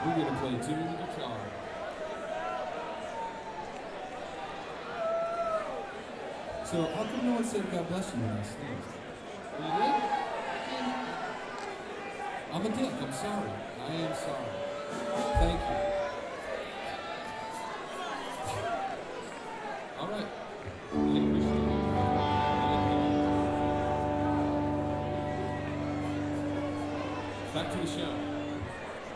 We're going to play tune the guitar. So how come no one said God bless you when I sneezed? You did? I'm a dick. I'm sorry. I am sorry. Thank you. All right. I appreciate it. Back to the show.